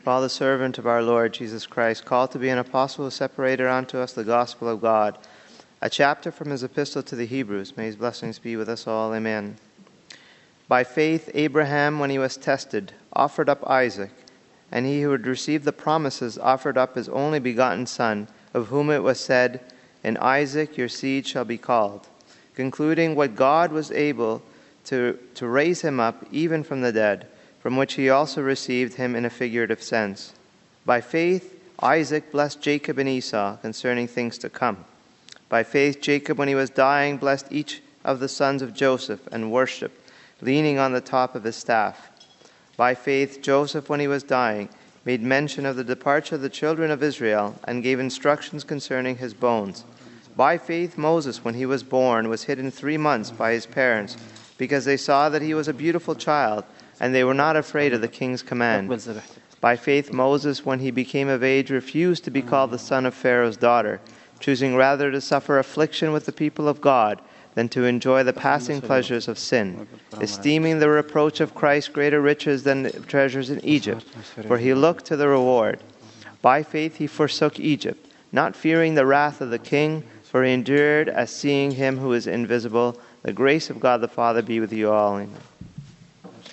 Paul, the servant of our Lord Jesus Christ, called to be an apostle, who separated unto us the gospel of God. A chapter from his epistle to the Hebrews. May his blessings be with us all. Amen. By faith Abraham, when he was tested, offered up Isaac, and he who had received the promises offered up his only begotten son, of whom it was said, "In Isaac your seed shall be called," concluding what God was able to raise him up even from the dead, from which he also received him in a figurative sense. By faith Isaac blessed Jacob and Esau concerning things to come. By faith Jacob, when he was dying, blessed each of the sons of Joseph and worshipped, leaning on the top of his staff. By faith Joseph, when he was dying, made mention of the departure of the children of Israel and gave instructions concerning his bones. By faith Moses, when he was born, was hidden 3 months by his parents, because they saw that he was a beautiful child, and they were not afraid of the king's command. By faith Moses, when he became of age, refused to be called the son of Pharaoh's daughter, choosing rather to suffer affliction with the people of God than to enjoy the passing pleasures of sin, esteeming the reproach of Christ greater riches than treasures in Egypt, for he looked to the reward. By faith he forsook Egypt, not fearing the wrath of the king, for he endured as seeing him who is invisible. The grace of God the Father be with you all. Amen.